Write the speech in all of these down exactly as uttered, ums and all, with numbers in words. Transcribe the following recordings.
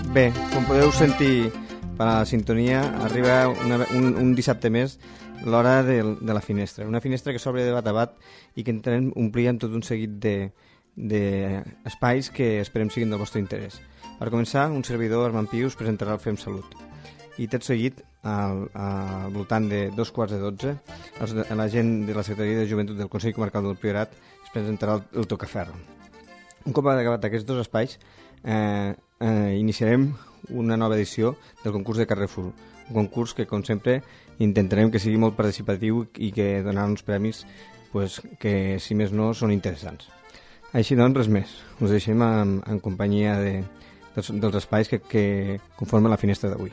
Bé, com podeu sentir per a la sintonia, arriba una, un, un dissabte més l'hora de, de la finestra. Una finestra que s'obre de bat a bat i que intentem omplir amb tot un seguit d'espais que esperem siguin del vostre interès. Per començar, un servidor, Armand Pius, presentarà el Fem Salut. I tot seguit, al, al voltant de dos quarts de dotze, la gent de la Secretaria de Joventut del Consell Comarcal del Priorat es presentarà el, el Tocaferro. Un cop acabat aquests dos espais, eh, eh, iniciarem una nova edició del concurs de Carrefour, un concurs que, com sempre, intentarem que sigui molt participatiu i que donaran uns premis pues, que, si més no, són interessants. Així doncs, res més. Us deixem en, en companyia de, dels, dels espais que, que conformen la finestra d'avui.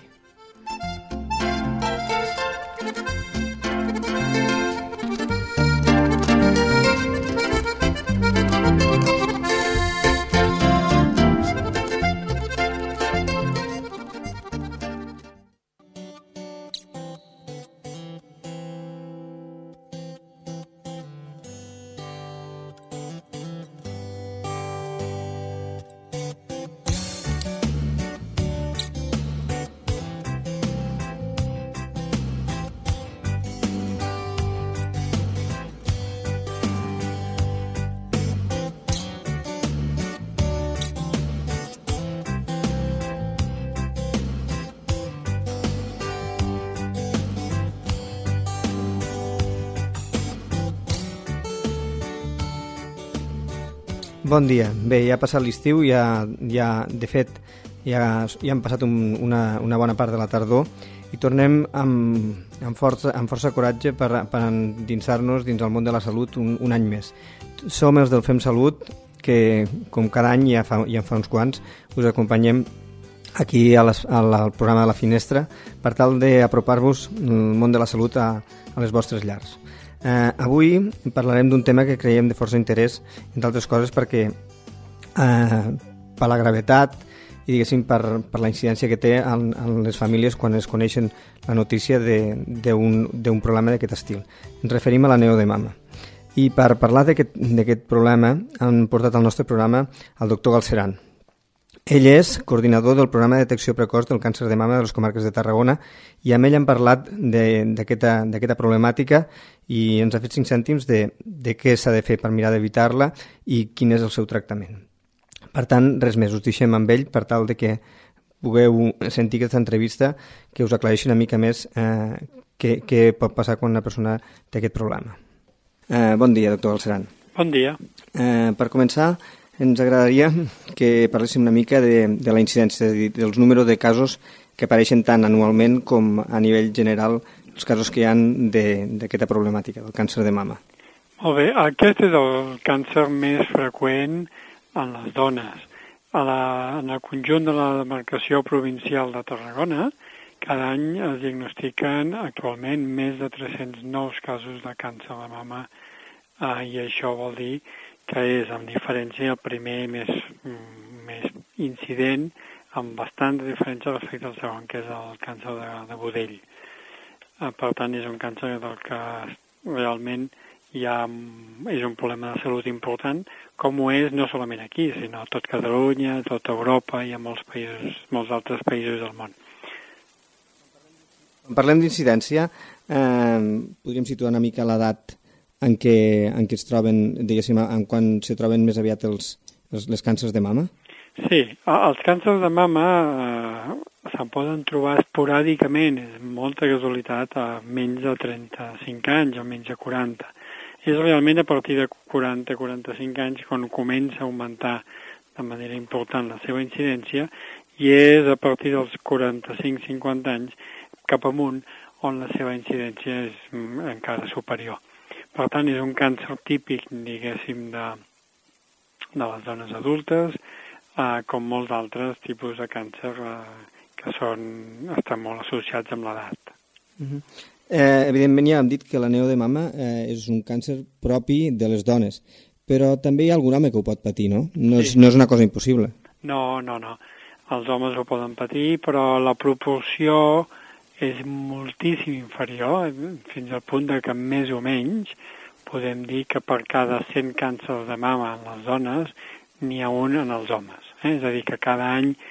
Bon dia. Bé, ja ha passat l'estiu, ja, ja, de fet, ja, ja han passat un, una, una bona part de la tardor i tornem amb, amb, força, amb força coratge per, per endinsar-nos dins el món de la salut un, un any més. Som els del Fem Salut, que com cada any, ja fa, ja fa uns quants, us acompanyem aquí a les, al, al programa de la Finestra per tal d'apropar-vos el món de la salut a, a les vostres llars. Eh, avui parlarem d'un tema que creiem de força interès, entre altres coses perquè eh, per la gravetat i diguéssim per, per la incidència que té en, en les famílies quan es coneixen la notícia d'un problema d'aquest estil. Ens referim a la neo de mama. I per parlar d'aquest problema han portat al nostre programa el doctor Galceran. Ell és coordinador del programa de detecció precoç del càncer de mama de les comarques de Tarragona i amb ell hem parlat d'aquesta problemàtica i ens ha fet cinc cèntims de, de què s'ha de fer per mirar d'evitar-la i quin és el seu tractament. Per tant, res més, us deixem amb ell per tal de que pugueu sentir aquesta entrevista que us aclareixi una mica més eh, què, què pot passar quan una persona té aquest problema. Eh, bon dia, doctor Galceran. Bon dia. Eh, per començar, ens agradaria que parléssim una mica de, de la incidència, dels números de casos que apareixen tant anualment com a nivell general, els casos que hi ha d'aquesta problemàtica, del càncer de mama. Molt bé, aquest és el càncer més freqüent en les dones. A la, en el conjunt de la demarcació provincial de Tarragona, cada any es diagnostiquen actualment més de tres-cents nous casos de càncer de mama eh, i això vol dir que és, amb diferència, el primer més, més incident, amb bastant de diferència respecte al segon, que és el càncer de, de budell. Per tant, és un càncer del que realment hi ha, és un problema de salut important, com ho és no solament aquí, sinó a tot Catalunya, a tota Europa i a molts països, molts altres països del món. Quan parlem d'incidència, eh, podríem situar una mica l'edat en què, en què es troben, diguéssim, en quan se troben més aviat els, els, les càncers de mama? Sí, els càncers de mama eh, se'n poden trobar esporàdicament, és molta casualitat, a menys de trenta-cinc anys o menys de quaranta. És realment a partir de quaranta a quaranta-cinc anys quan comença a augmentar de manera important la seva incidència i és a partir dels quaranta-cinc a cinquanta anys cap amunt on la seva incidència és encara superior. Per tant, és un càncer típic, diguéssim, de, de les dones adultes, eh, com molts altres tipus de càncer eh, que són, estan molt associats amb l'edat. Uh-huh. eh, evidentment, ja hem dit que la neo de mama eh, és un càncer propi de les dones, però també hi ha algun home que ho pot patir, no? No és, sí. no és una cosa impossible. No, no, no. Els homes ho poden patir, però la proporció és moltíssim inferior, fins al punt de que més o menys podem dir que per cada cent càncers de mama en les dones n'hi ha un en els homes. Eh? És a dir, que cada any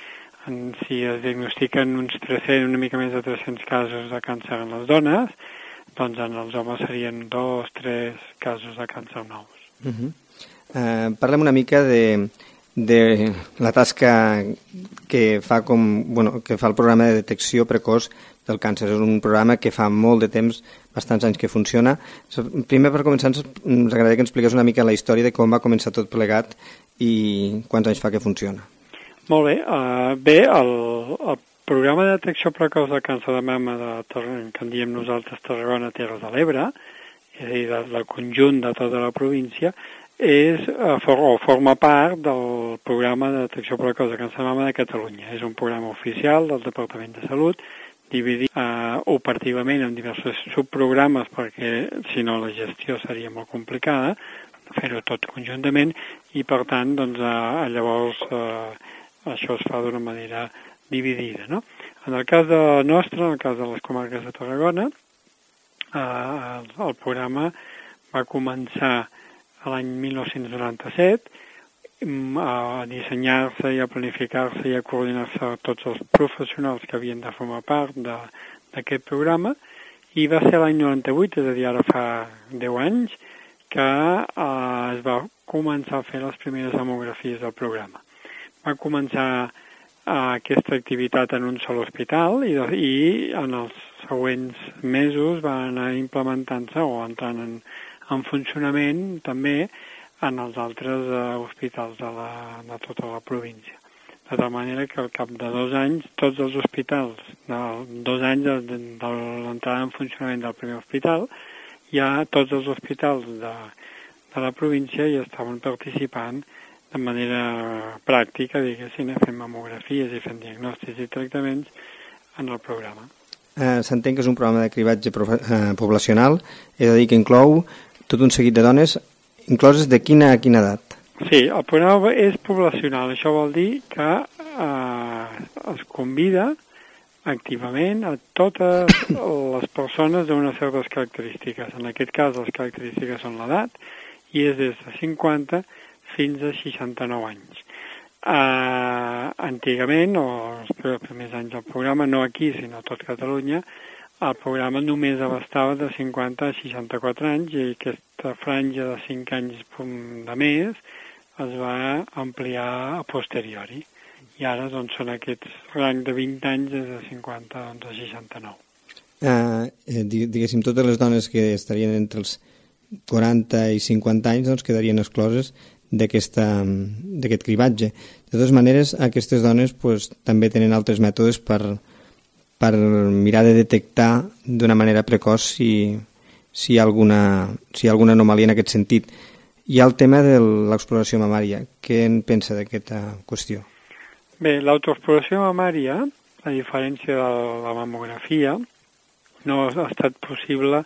en, si es diagnostiquen uns tres-cents, una mica més de tres-cents casos de càncer en les dones, doncs en els homes serien dos, tres casos de càncer nous. Uh-huh. Uh, parlem una mica de, de la tasca que fa, com, bueno, que fa el programa de detecció precoç del càncer. És un programa que fa molt de temps, bastants anys que funciona. Primer, per començar, ens, ens agradaria que ens expliqués una mica la història de com va començar tot plegat i quants anys fa que funciona. Molt bé. Uh, bé, el, el programa de detecció precoç del càncer de mama de, que en diem nosaltres Tarragona Terres de l'Ebre, és a dir, del conjunt de tota la província, és, for, o forma part del programa de detecció precoç de càncer de mama de Catalunya. És un programa oficial del Departament de Salut, dividit uh, operativament en diversos subprogrames, perquè si no la gestió seria molt complicada, fer-ho tot conjuntament, i per tant, doncs, uh, llavors uh, això es fa d'una manera dividida, no? En el cas de nostre, en el cas de les comarques de Tarragona, eh, el, el programa va començar l'any mil nou-cents noranta-set a dissenyar-se i a planificar-se i a coordinar-se tots els professionals que havien de formar part d'aquest programa, i va ser l'any noranta-vuit, és a dir, ara fa deu anys, que eh, es va començar a fer les primeres mamografies del programa. Va començar aquesta activitat en un sol hospital i, i en els següents mesos va anar implementant-se o entrant en, en funcionament també en els altres uh, hospitals de, la, de tota la província. De tal manera que al cap de dos anys, tots els hospitals, de, dos anys de, de, de l'entrada en funcionament del primer hospital, ja tots els hospitals de, de la província hi estaven participant de manera pràctica, diguéssim, fent mamografies i fent diagnòstics i tractaments en el programa. Eh, S'entén que és un programa de cribatge eh, poblacional, és a dir, que inclou tot un seguit de dones, incloses de quina a quina edat? Sí, el programa és poblacional. Això vol dir que eh, es convida activament a totes les persones d'unes certes característiques. En aquest cas, les característiques són l'edat, i és des de cinquanta fins a seixanta-nou anys. Uh, antigament, o els primers anys del programa, no aquí, sinó a tot Catalunya, el programa només abastava de cinquanta a seixanta-quatre anys, i aquesta franja de cinc anys de més es va ampliar a posteriori. I ara doncs, són aquests rang de vint anys des de cinquanta doncs, a seixanta-nou. Uh, diguéssim, totes les dones que estarien entre els quaranta i cinquanta anys doncs, quedarien excloses d'aquest cribatge. De totes maneres, aquestes dones pues, també tenen altres mètodes per, per mirar de detectar d'una manera precoç si, si, hi ha alguna, si hi ha alguna anomalia en aquest sentit. Hi ha el tema de l'exploració mamària. Què en pensa d'aquesta qüestió? Bé, l'autoexploració mamària, a diferència de la mamografia, no ha estat possible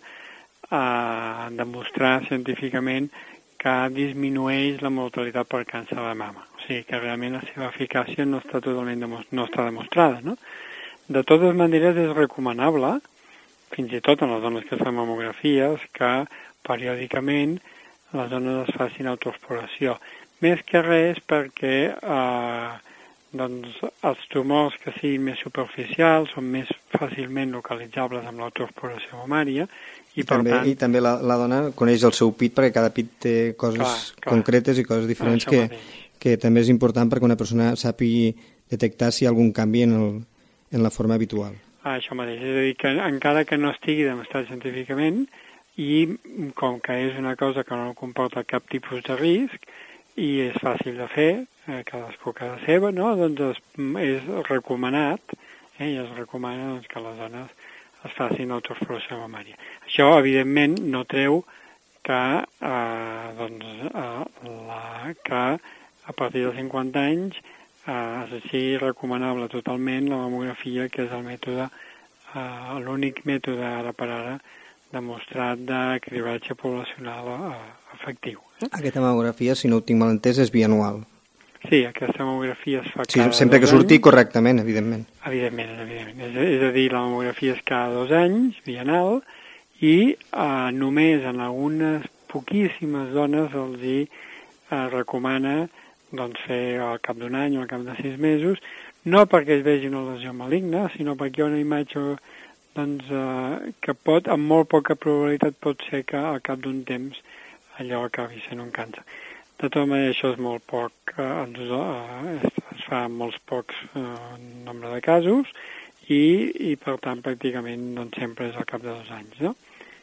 eh, demostrar científicament que disminueix la mortalitat per càncer de mama. O sigui que realment la seva eficàcia no està totalment no està demostrada, no? De totes maneres és recomanable, fins i tot en les dones que fan mamografies, que periòdicament les dones es facin autoexploració. Més que res perquè eh, doncs, els tumors que siguin més superficials són més fàcilment localitzables amb l'autoexploració mamària. I, per també, tant, i també la, la dona coneix el seu pit, perquè cada pit té coses clar, clar. concretes i coses diferents que, que també és important perquè una persona sàpigui detectar si hi ha algun canvi en, el, en la forma habitual. Ah, això mateix, és a dir, que encara que no estigui demostrat científicament, i com que és una cosa que no comporta cap tipus de risc i és fàcil de fer, eh, cadascú cada seva, no? Doncs és, és recomanat, eh, i es recomana doncs, que les dones es facin autoexploració mamària. Això, evidentment, no treu que, eh, doncs, eh, la, que a partir de cinquanta anys eh, sigui recomanable totalment la mamografia, que és el mètode, eh, l'únic mètode ara per ara demostrat de cribatge poblacional eh, efectiu. Eh? Aquesta mamografia, si no ho tinc mal entès, és bianual. Sí, aquesta mamografia es fa sí, cada sempre que surti anys. Correctament, evidentment. Evidentment, evidentment. És, és a dir, la mamografia és cada dos anys, bienal, i eh, només en algunes poquíssimes dones els hi eh, recomana doncs, fer al cap d'un any o al cap de sis mesos, no perquè es vegi una lesió maligna, sinó perquè hi ha una imatge doncs, eh, que pot, amb molt poca probabilitat, pot ser que al cap d'un temps allò acabi sent un càncer. De tota manera, això és molt poc, eh, eh, es, es fa en molts pocs eh, nombre de casos i, i per tant, pràcticament doncs, sempre és al cap de dos anys, no?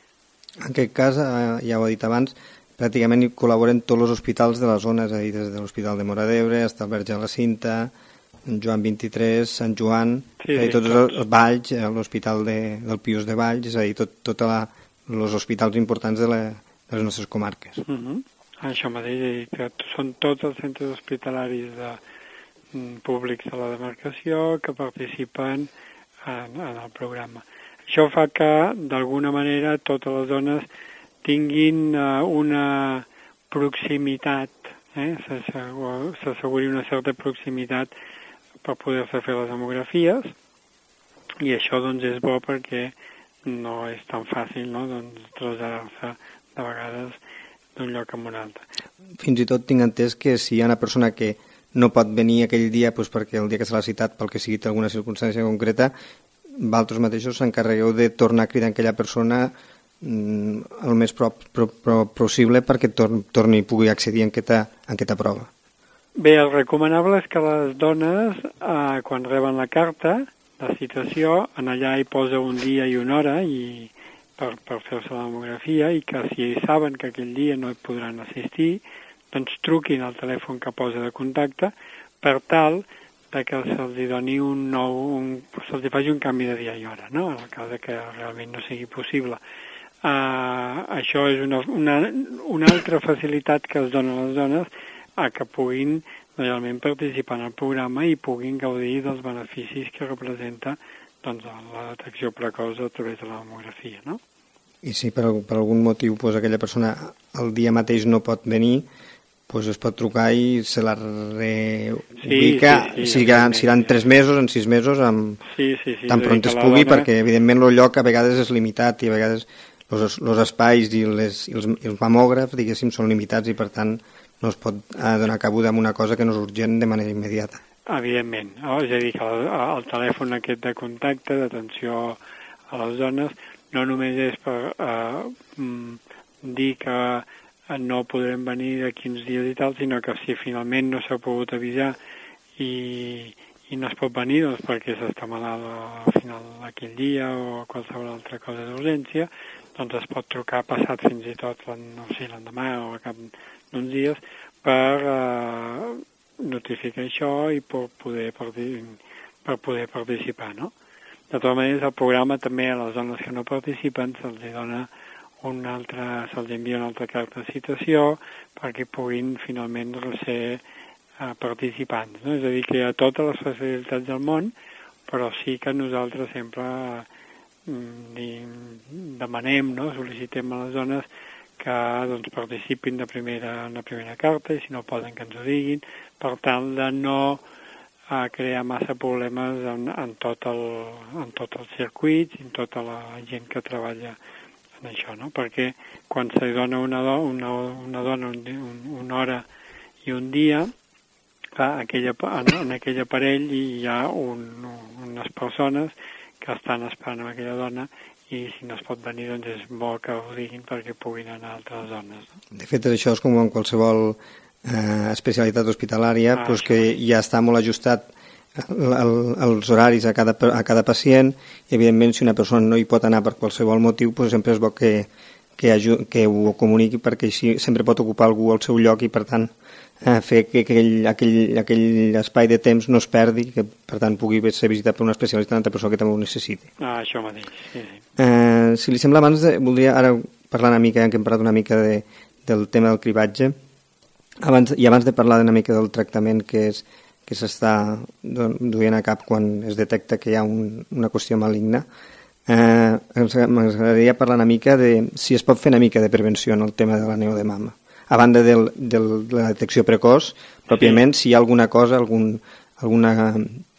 En aquest cas, eh, ja ho he dit abans, pràcticament hi col·laboren tots els hospitals de la zona, és a dir, des de l'Hospital de Móra d'Ebre, fins al Verge de la Cinta, Joan vint-i-tres, Sant Joan, sí, és a dir, tots els, els Valls, l'Hospital de, del Pius de Valls, és a dir, tots tot els hospitals importants de, la, de les nostres comarques. Uh -huh. Això mateix, és dir, que són tots els centres hospitalaris de, públics de la demarcació que participen en, en el programa. Això fa que, d'alguna manera, totes les dones tinguin uh, una proximitat, eh? s'asseguri una certa proximitat per poder-se fer les demografies, i això doncs és bo perquè no és tan fàcil, no?, doncs, traslladar-se de vegades d'un lloc a un altre. Fins i tot tinc entès que si hi ha una persona que no pot venir aquell dia doncs perquè el dia que se l'ha citat, pel que sigui alguna circumstància concreta, vosaltres mateixos s'encarregueu de tornar a cridar aquella persona mm, el més prop, prop, prop possible perquè tor torni i pugui accedir en aquesta, en aquesta prova. Bé, el recomanable és que les dones, eh, quan reben la carta de citació, en allà hi posa un dia i una hora i per, per fer-se la demografia, i que si saben que aquell dia no hi podran assistir, doncs truquin al telèfon que posa de contacte per tal de que se'ls doni un nou, un, se'ls faci un canvi de dia i hora, no?, en el cas de que realment no sigui possible. Uh, això és una, una, una altra facilitat que es dona a les dones a que puguin realment participar en el programa i puguin gaudir dels beneficis que representa doncs, la detecció precoç a través de la demografia, no? I si per, per algun motiu pues, aquella persona el dia mateix no pot venir, pues es pot trucar i se la reubica, sí, sí, sí, si seran tres mesos, en sis mesos, amb, sí, sí, sí, tan pront es pugui, dona... perquè evidentment el lloc a vegades és limitat i a vegades els espais i, les, i, els, i els mamògrafs, diguéssim, són limitats i per tant no es pot donar cabuda amb una cosa que no és urgent de manera immediata. Evidentment, oh, és a dir, que el, el telèfon aquest de contacte, d'atenció a les dones, no només és per eh, dir que no podrem venir de quins dies i tal, sinó que si finalment no s'ha pogut avisar i, i no es pot venir doncs perquè s'està malalt al final d'aquell dia o qualsevol altra cosa d'urgència, doncs es pot trucar passat fins i tot, no sé, l'endemà o a cap d'uns dies per eh, notificar això i per poder, per poder participar, no? De totes maneres, el programa també a les dones que no participen se'ls dona una altra, se'ls envia una altra carta de citació perquè puguin finalment ser uh, participants, no? És a dir, que hi ha totes les facilitats del món, però sí que nosaltres sempre mm, demanem, no? Sol·licitem a les dones que doncs, participin de primera, en la primera carta i si no poden que ens ho diguin, per tal de no a crear massa problemes en, en, tot el, en tot el circuit i en tota la gent que treballa en això, no? Perquè quan se dona una, do, una, una dona un, un, una hora i un dia, clar, aquella, en, en aquell aparell hi ha un, unes persones que estan esperant amb aquella dona i si no es pot venir doncs és bo que ho diguin perquè puguin anar altres dones. No? De fet, això és com en qualsevol eh, especialitat hospitalària, ah, doncs que ja està molt ajustat el, el, els horaris a cada, a cada pacient i evidentment si una persona no hi pot anar per qualsevol motiu doncs sempre és bo que, que, que ho comuniqui perquè així sempre pot ocupar algú al seu lloc i per tant eh, fer que aquell, aquell, aquell espai de temps no es perdi que per tant pugui ser visitat per un especialista en altra persona que també ho necessiti. Ah, això mateix, sí, sí. Eh, si li sembla abans, de, voldria ara parlar una mica, que hem parlat una mica de, del tema del cribatge abans, i abans de parlar una mica del tractament que és que s'està duent a cap quan es detecta que hi ha un, una qüestió maligna. Eh, M'agradaria parlar una mica de si es pot fer una mica de prevenció en el tema de la neu de mama. A banda del, del, de la detecció precoç, pròpiament, sí. Si hi ha alguna cosa, algun, alguna,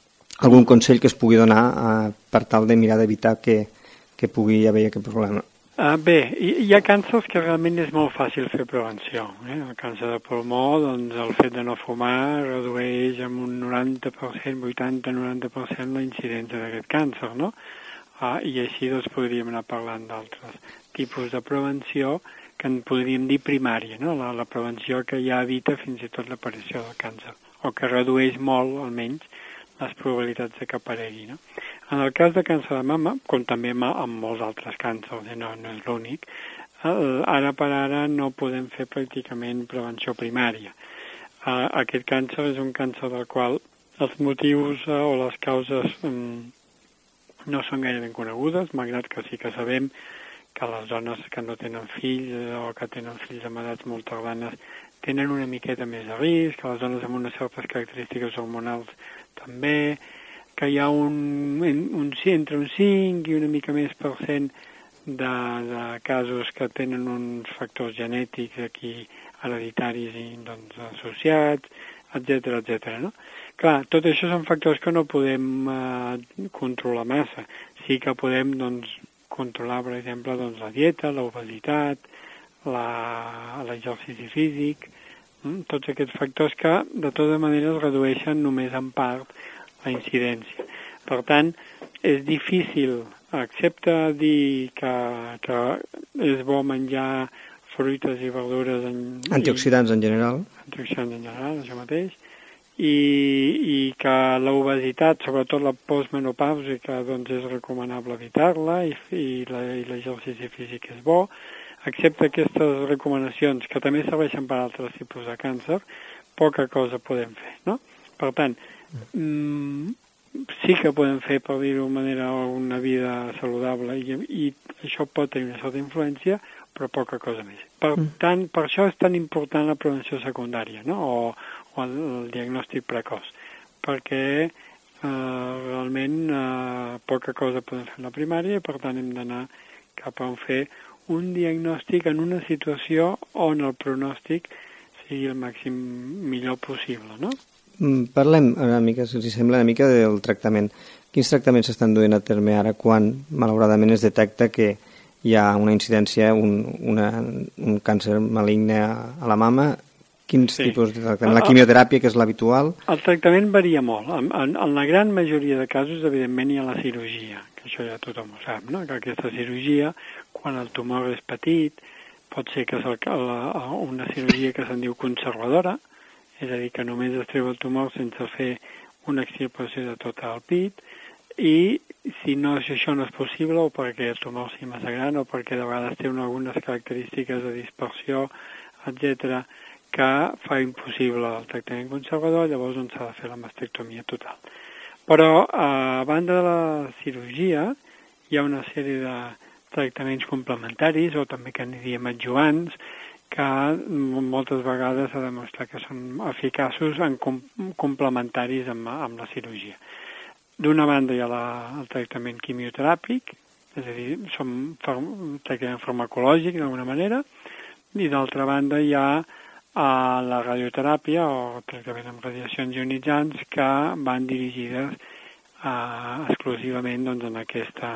algun consell que es pugui donar eh, per tal de mirar d'evitar que, que pugui haver aquest problema. Uh, bé, hi, hi ha càncers que realment és molt fàcil fer prevenció. Eh? El càncer de pulmó, doncs el fet de no fumar redueix en un noranta per cent, vuitanta noranta per cent la incidència d'aquest càncer, no? Uh, I així doncs podríem anar parlant d'altres tipus de prevenció que en podríem dir primària, no? La, la prevenció que ja evita fins i tot l'aparició del càncer, o que redueix molt, almenys, les probabilitats de que aparegui, no? En el cas de càncer de mama, com també amb molts altres càncers, i no, no és l'únic, eh, ara per ara no podem fer pràcticament prevenció primària. Eh, aquest càncer és un càncer del qual els motius eh, o les causes eh, no són gaire ben conegudes, malgrat que sí que sabem que les dones que no tenen fills o que tenen fills amb edats molt tardanes tenen una miqueta més de risc, que les dones amb unes certes característiques hormonals també, que hi ha un, un, entre un cinc i una mica més per cent de, de casos que tenen uns factors genètics aquí hereditaris i doncs, associats, etcètera, etcètera, no? Clar, tot això són factors que no podem eh, controlar massa. Sí que podem doncs, controlar, per exemple, doncs, la dieta, l'obesitat, l'exercici físic, hm? Tots aquests factors que de tota manera es redueixen només en part la incidència. Per tant, és difícil, excepte dir que, que és bo menjar fruites i verdures... En, antioxidants i, en general. Antioxidants en general, això mateix. I, i que l'obesitat, sobretot la postmenopàusica, doncs és recomanable evitar-la i, i l'exercici físic és bo. Excepte aquestes recomanacions, que també serveixen per altres tipus de càncer, poca cosa podem fer, no? Per tant, Mm, sí que podem fer, per dir-ho de manera, una vida saludable i, i això pot tenir una certa influència, però poca cosa més. Per tant, per això és tan important la prevenció secundària, no? o, o el, el diagnòstic precoç, perquè eh, realment eh, poca cosa podem fer en la primària i per tant hem d'anar cap a on fer un diagnòstic en una situació on el pronòstic sigui el màxim millor possible, no? Parlem una mica, si us sembla, una mica del tractament. Quins tractaments s'estan duent a terme ara quan, malauradament, es detecta que hi ha una incidència, un, una, un càncer maligne a la mama? Quins sí. tipus de tractament? La quimioteràpia, que és l'habitual? El tractament varia molt. En, en, en la gran majoria de casos, evidentment, hi ha la cirurgia, que això ja tothom ho sap, no? Que aquesta cirurgia, quan el tumor és petit, pot ser que és el, la, una cirurgia que se'n diu conservadora, és a dir, que només es treu el tumor sense fer una extirpació de tot el pit, i si no, si això no és possible, o perquè el tumor sigui massa gran, o perquè de vegades té algunes característiques de dispersió, etcètera, que fa impossible el tractament conservador, llavors doncs s'ha de fer la mastectomia total. Però, a banda de la cirurgia, hi ha una sèrie de tractaments complementaris, o també que n'hi diem adjuvants, que moltes vegades s'ha demostrat que són eficaços en com, complementaris amb, amb la cirurgia. D'una banda hi ha la, el tractament quimioteràpic, és a dir, som un tractament farmacològic d'alguna manera, i d'altra banda hi ha a la radioteràpia o tractament amb radiacions ionitzants que van dirigides a, exclusivament doncs, en, aquesta,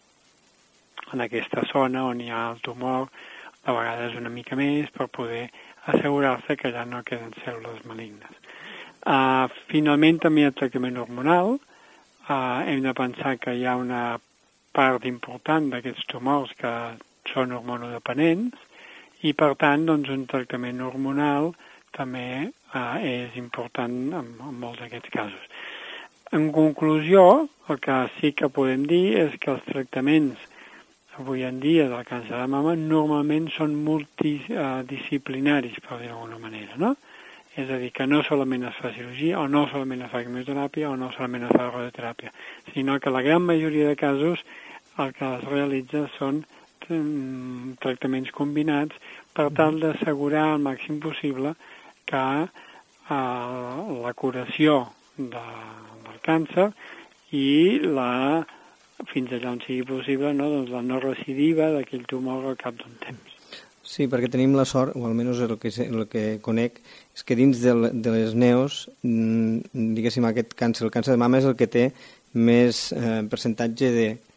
en aquesta zona on hi ha el tumor, a vegades una mica més, per poder assegurar-se que ja no queden cèl·lules malignes. Uh, finalment, també hi ha el tractament hormonal. Uh, hem de pensar que hi ha una part important d'aquests tumors que són hormonodependents i, per tant, doncs, un tractament hormonal també uh, és important en, en molts d'aquests casos. En conclusió, el que sí que podem dir és que els tractaments avui en dia del càncer de mama normalment són multidisciplinaris, per dir d'alguna manera, no? És a dir, que no solament es fa cirurgia, o no solament es fa quimioteràpia, o no solament es fa radioteràpia, sinó que la gran majoria de casos el que es realitza són tractaments combinats per tal d'assegurar al màxim possible que eh, la curació de, del càncer i la fins allà on sigui possible, no? Doncs la no recidiva d'aquell tumor al cap d'un temps. Sí, perquè tenim la sort, o almenys el que, el que conec, és que dins de, de les neos, diguéssim, aquest càncer, el càncer de mama és el que té més eh, percentatge de,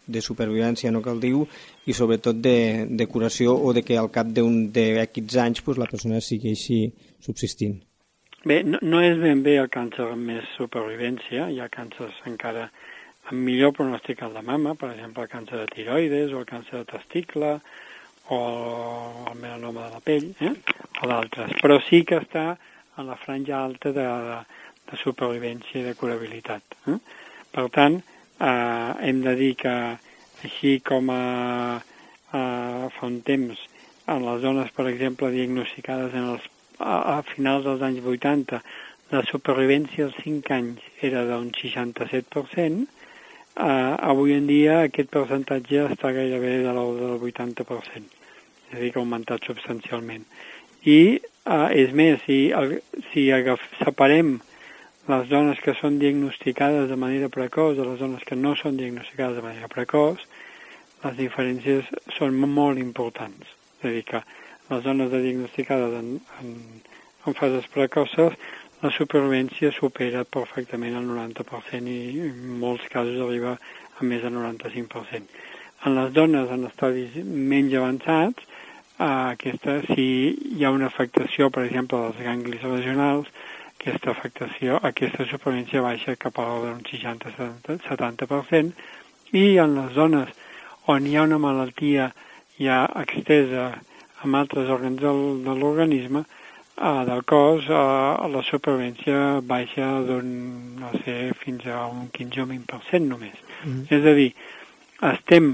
de supervivència, no cal dir-ho, i sobretot de, de curació o de que al cap d'un d'aquests anys pues, la persona sigui així subsistint. Bé, no, no és ben bé el càncer amb més supervivència, hi ha càncers encara amb millor pronòstic al de mama, per exemple el càncer de tiroides o el càncer de testicle o el melanoma de la pell, eh? o d'altres, però sí que està en la franja alta de, de, de supervivència i de curabilitat. Eh? Per tant, eh, hem de dir que així com a, a fa un temps en les dones, per exemple, diagnosticades en els, a, a finals dels anys vuitanta, la supervivència als cinc anys era d'un seixanta-set per cent, eh, avui en dia aquest percentatge està gairebé de l'ordre del vuitanta per cent, és a dir, que ha augmentat substancialment. I, eh, és més, si, si agaf, separem les dones que són diagnosticades de manera precoç de les dones que no són diagnosticades de manera precoç, les diferències són molt importants. És a dir, que les dones diagnosticades en, en, en fases precoces, la supervivència supera perfectament el noranta per cent i en molts casos arriba a més del noranta-cinc per cent. En les dones en estadis menys avançats, eh, aquesta, si hi ha una afectació, per exemple, dels ganglis regionals, aquesta afectació, aquesta supervivència baixa cap a l'ordre d'un seixanta a setanta per cent, i en les zones on hi ha una malaltia ja extesa amb altres òrgans del, de l'organisme, eh, del cos, eh, la supervivència baixa d'un, no sé, fins a un quinze o vint per cent només. Mm. És a dir, estem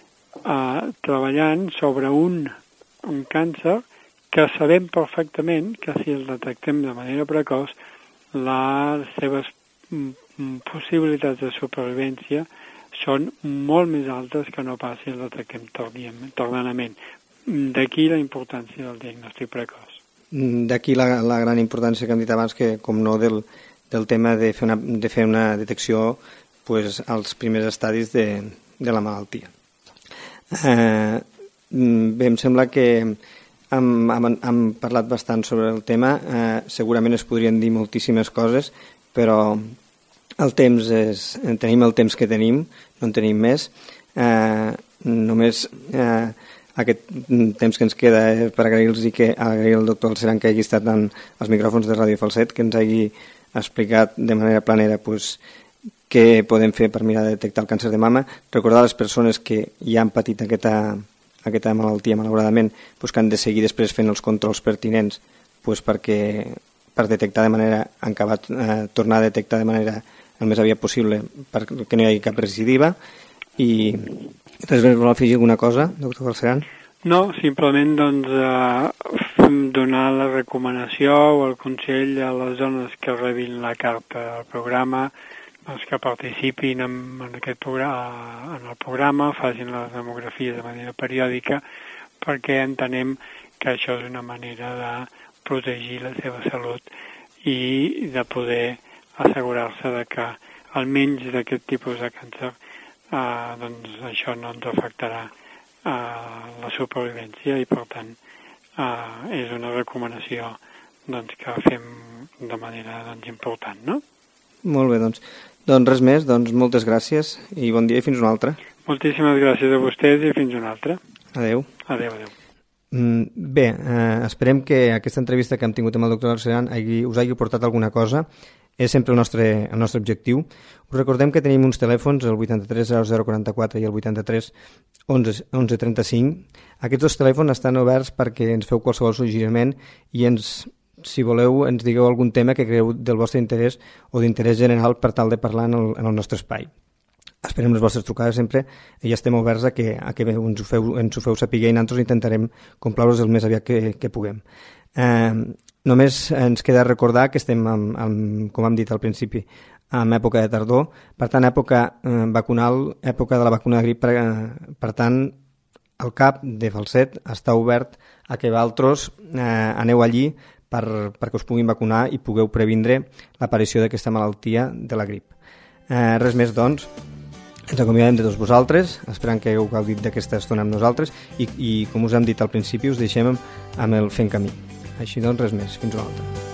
eh, treballant sobre un, un càncer que sabem perfectament que si el detectem de manera precoç, les seves possibilitats de supervivència són molt més altes que no pas si el detectem tardanament. D'aquí la importància del diagnòstic precoç. D'aquí la, la gran importància que hem dit abans, que com no del, del tema de fer una, de fer una detecció pues, als primers estadis de, de la malaltia. Eh, bé, em sembla que Hem, hem, hem parlat bastant sobre el tema, eh, segurament es podrien dir moltíssimes coses, però el temps és, tenim el temps que tenim, no en tenim més. Eh, només eh, aquest temps que ens queda és per agrair-los i que agrair al doctor Galceran que hagi estat en els micròfons de Ràdio Falset, que ens hagi explicat de manera planera pues, què podem fer per mirar de detectar el càncer de mama. Recordar a les persones que ja han patit aquesta aquesta malaltia, malauradament, pues, que han de seguir després fent els controls pertinents pues, perquè, per detectar de manera, han acabat, eh, tornar a detectar de manera el més aviat possible perquè no hi hagi cap recidiva. I res més, vol afegir alguna cosa, doctor Galceran? No, simplement doncs, eh, donar la recomanació o el consell a les dones que rebin la carta al programa, els que participin en, en, aquest programa, en el programa, facin les demografies de manera periòdica, perquè entenem que això és una manera de protegir la seva salut i de poder assegurar-se de que almenys d'aquest tipus de càncer eh, doncs això no ens afectarà eh, la supervivència i per tant eh, és una recomanació doncs, que fem de manera doncs, important, no? Molt bé, doncs. Doncs res més, doncs moltes gràcies i bon dia i fins una altra. Moltíssimes gràcies a vostès i fins una altra. Adéu. Adéu, adéu. Mm, bé, eh, esperem que aquesta entrevista que hem tingut amb el doctor Galceran us hagi portat alguna cosa. És sempre el nostre, el nostre objectiu. Us recordem que tenim uns telèfons, el vuitanta-tres zero zero quaranta-quatre i el vuitanta-tres onze trenta-cinc. Aquests dos telèfons estan oberts perquè ens feu qualsevol suggeriment i ens... si voleu, ens digueu algun tema que creeu del vostre interès o d'interès general per tal de parlar en el, en el nostre espai. Esperem les vostres trucades sempre i ja estem oberts a que, a que ens, ho feu, ens ho feu saber i nosaltres intentarem complaure-vos el més aviat que, que puguem. Eh, només ens queda recordar que estem, amb, amb, com hem dit al principi, en època de tardor, per tant, època eh, vacunal, època de la vacuna de grip, per, eh, per tant, el CAP de Falset està obert a que vosaltres eh, aneu allí Per, perquè us puguin vacunar i pugueu previndre l'aparició d'aquesta malaltia de la grip. Eh, res més, doncs, ens acomiadem de tots vosaltres, esperant que hagueu gaudit d'aquesta estona amb nosaltres i, i, com us hem dit al principi, us deixem amb el Fent Camí. Així doncs, res més, fins una altra.